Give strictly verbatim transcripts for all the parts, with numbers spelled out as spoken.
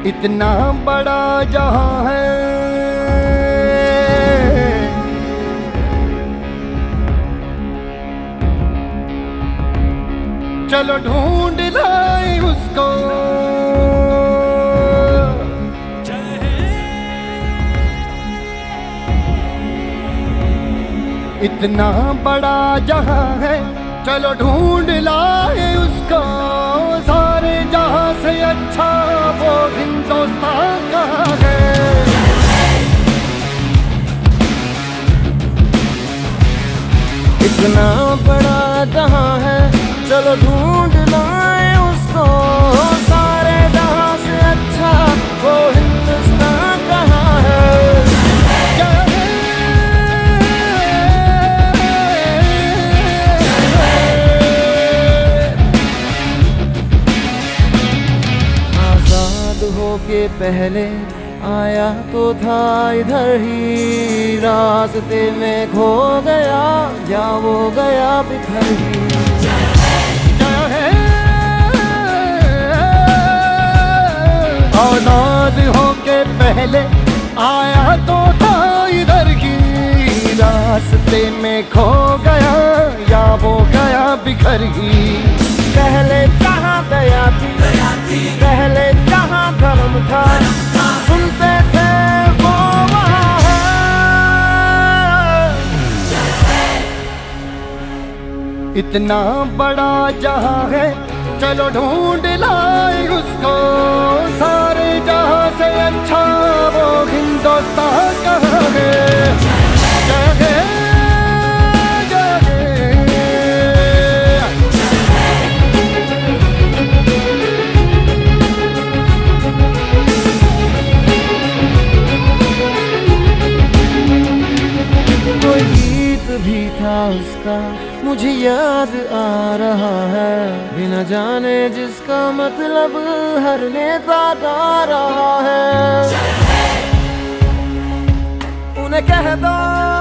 इतना बड़ा जहां है, चलो ढूंढ लाए उसको। इतना बड़ा जहां है, चलो ढूंढ लाए उसको। सारे जहां से अच्छा वो हिंदुस्तान कहाँ है। इतना बड़ा जहां है, चलो ढूंढ लाए उसको। सारे जहां से अच्छा वो हिंदुस्तान कहाँ है। के पहले आया तो था इधर ही, रास्ते में खो गया या वो गया बिखर ही। आजाद होके पहले आया तो था इधर ही, रास्ते में खो गया या वो गया बिखर ही। पहले जहाँ दया थी, पहले जहाँ धर्म था, सुनते थे वो वहाँ है। इतना बड़ा जहां है, चलो ढूंढ लाए उसको। सारे जहां से अच्छा वो हिंदुस्तान कहाँ है। कोई गीत भी था उसका मुझे याद आ रहा है, बिना जाने जिसका मतलब हर नेता गा रहा है। उन्हें कह दो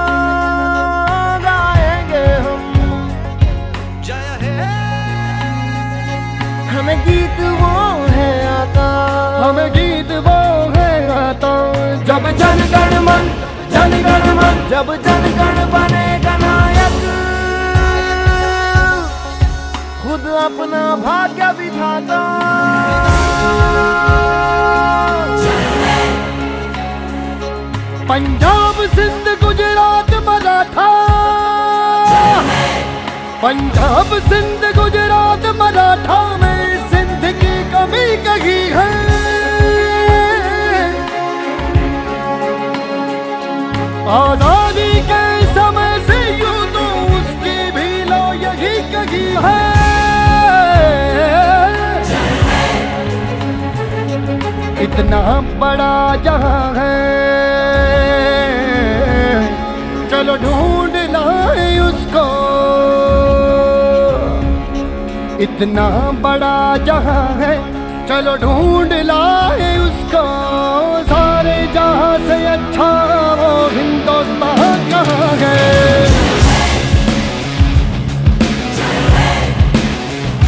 गाएंगे हम, हमें गीत वो है आता, हमें गीत वो है आता। जब जन गण मन जन गण मन, जब जन गण बनेगा नायक, खुद अपना भाग्य विधाता। पंजाब सिंध गुजरात मराठा, पंजाब सिंध गुजरात मराठा में सिंध की कमी कही है। आजादी के समय से यूं तो उसकी भी लो यही कही है। इतना बड़ा जहां है, चलो ढूंढ लाए उसको। इतना बड़ा जहां है, चलो ढूंढ लाए उसको। सारे जहां से अच्छा वो हिंदुस्तान कहाँ है।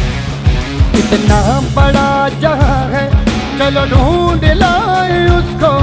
इतना बड़ा जहां है, चलो ढूंढ लाए उसको।